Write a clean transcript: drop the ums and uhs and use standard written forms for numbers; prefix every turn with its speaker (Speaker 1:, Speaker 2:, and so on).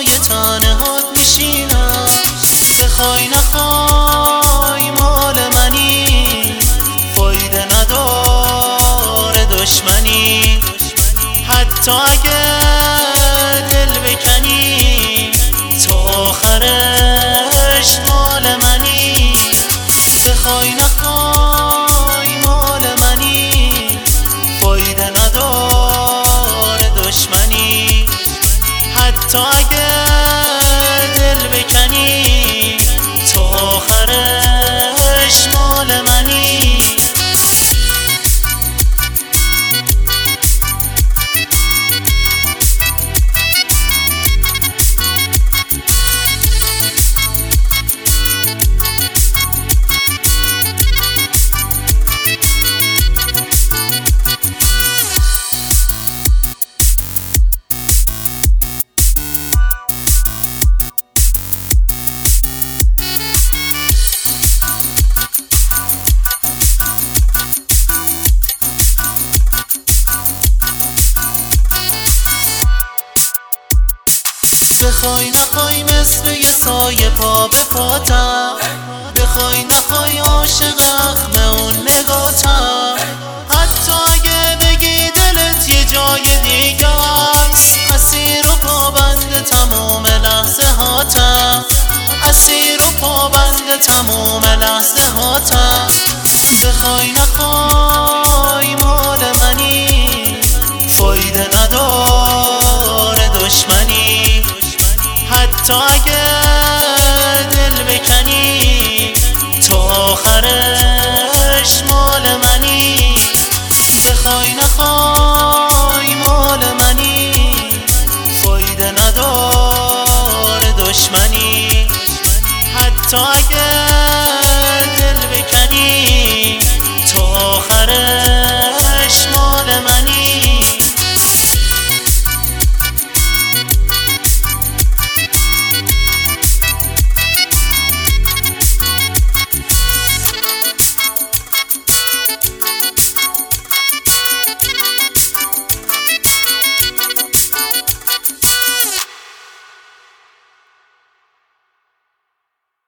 Speaker 1: پای تنهات میشینم. بخوای نخوای مال منی، فایده نداره دشمنی. حتی اگه دل بکنی تا آخرش مال منی. بخوای نخوای مال منی، فایده نداره دشمنی. حتی اگه دل بکنی تا آخرش مال منی. بخوای نخوای مثل یه سایه پا به پاتم، بخوای نخوای عاشق اخم اون نگاتم. حتی اگه بگی دلت یه جای دیگه است، اسیر و پابند تموم لحظه هاتم. اسیر و پابند تموم لحظه هاتم. بخوای نخوای